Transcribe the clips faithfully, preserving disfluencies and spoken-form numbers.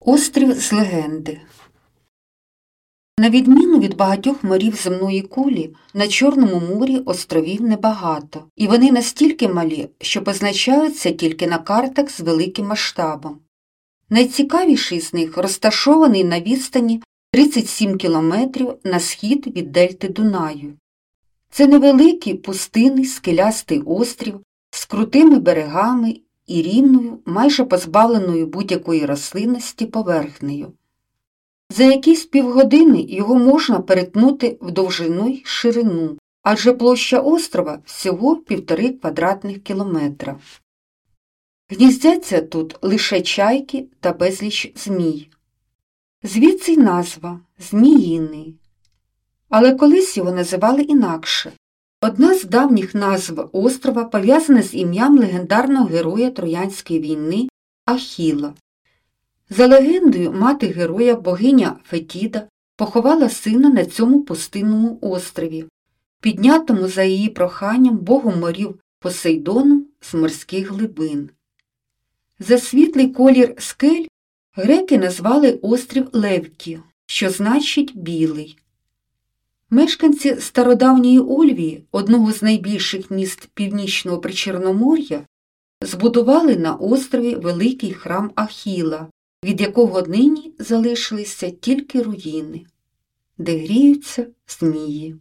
Острів з легенди. На відміну від багатьох морів земної кулі, на Чорному морі островів небагато, і вони настільки малі, що позначаються тільки на картах з великим масштабом. Найцікавіший з них розташований на відстані тридцять сім кілометрів на схід від дельти Дунаю. Це невеликий пустинний скелястий острів з крутими берегами і рівною, майже позбавленою будь-якої рослинності поверхнею. За якісь півгодини його можна перетнути в довжину й ширину, адже площа острова всього півтори квадратних кілометра. Гніздяться тут лише чайки та безліч змій. Звідси й назва – Зміїний. Але колись його називали інакше. Одна з давніх назв острова пов'язана з ім'ям легендарного героя Троянської війни Ахіла. За легендою, мати героя, богиня Фетіда, поховала сина на цьому пустинному острові, піднятому за її проханням богом морів Посейдоном з морських глибин. За світлий колір скель греки назвали острів Левкі, що значить «білий». Мешканці стародавньої Ольвії, одного з найбільших міст Північного Причорномор'я, збудували на острові великий храм Ахіла, від якого нині залишилися тільки руїни, де гріються змії.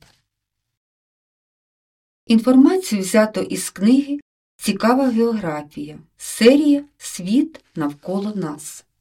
Інформацію взято із книги «Цікава географія», серія «Світ навколо нас».